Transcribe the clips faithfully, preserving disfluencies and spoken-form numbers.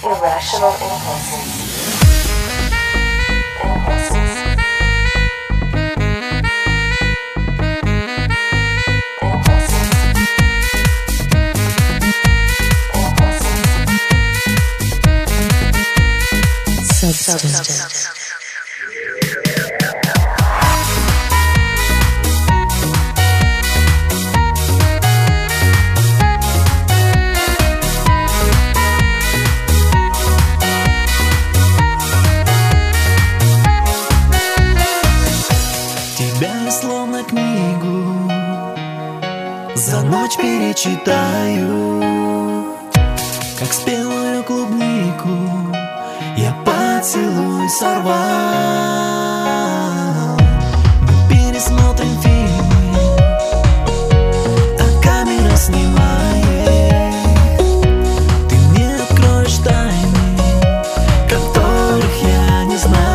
Irrational impulses. Impulses. Impulses. Impulses. Substance. Словно книгу за ночь перечитаю, как спелую клубнику я поцелуй сорвал. Мы пересмотрим фильмы, а камера снимает. Ты мне откроешь тайны, которых я не знал.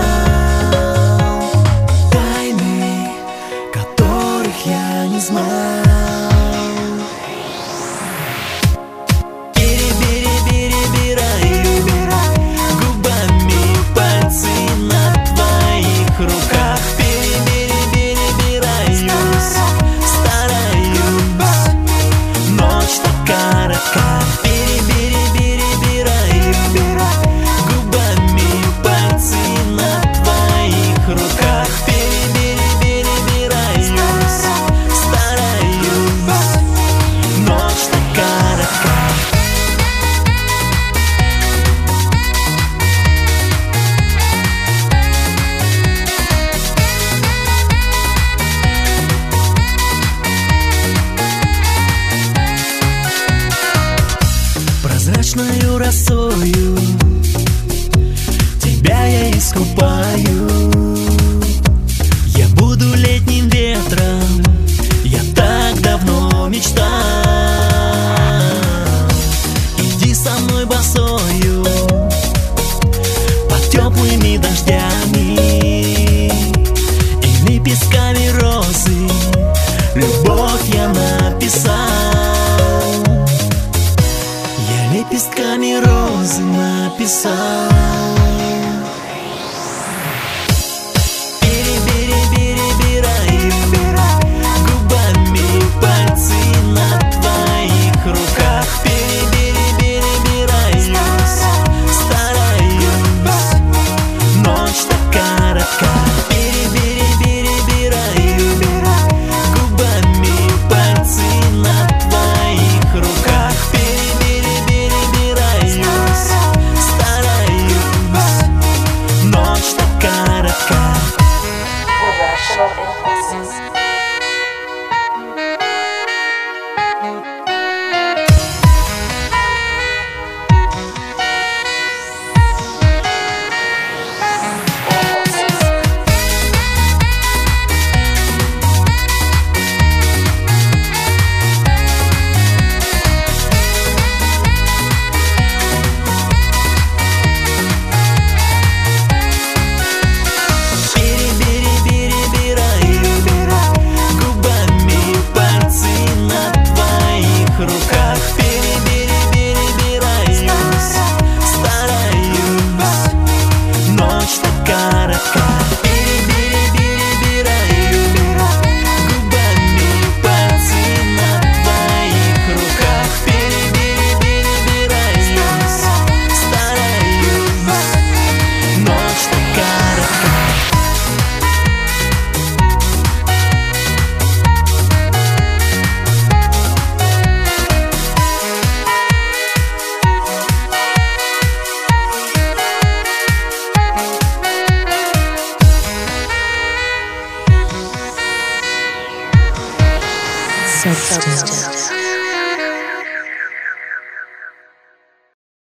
Я не знал. Перебираю губами пальцы на твоих руках. Перебираюсь, стараюсь, ночь так коротка. Перебираю губами пальцы на твоих руках. Прозрачною росою тебя я искупаю. Я буду летним ветром, я так давно мечтал. Иди со мной босою под теплыми дождями и лепестками розы любовь я написал. Лепестками розы написал. Перебираю губами пальцы на твоих руках. Перебираюсь, стараюсь, ночь так коротка. Перебираю губами пальцы на твоих руках. Ночь так коротка. Irrational impulses. Substance.